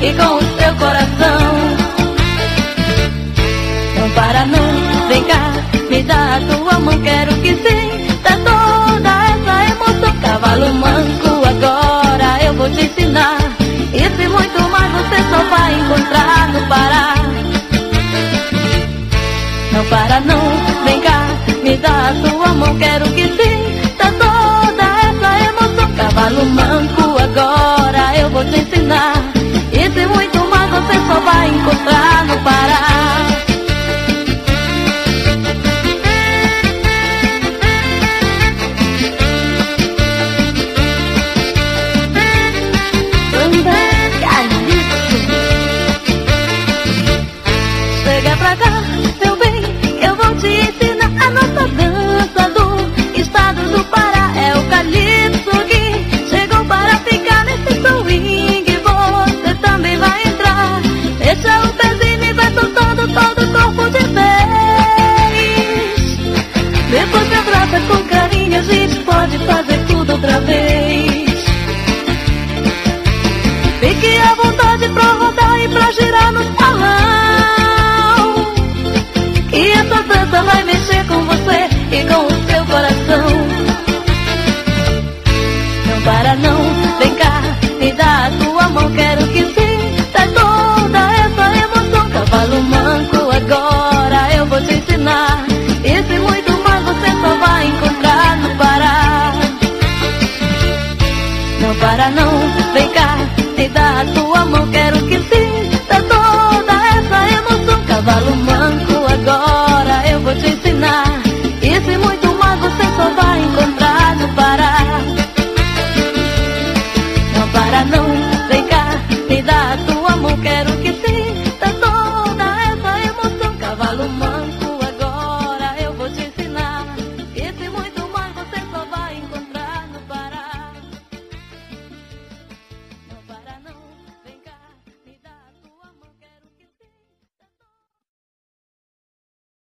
e com o seu coração. Não para não, vem cá, me dá a tua mão, quero que sinta toda essa emoção. Cavalo manco, agora eu vou te ensinar, isso e muito mais você só vai encontrar no Pará. Não para não, vem cá, me dá a tua mão, quero que sinta toda essa emoção. Cavalo manco, agora eu vou te ensinar, isso e muito mais você só vai encontrar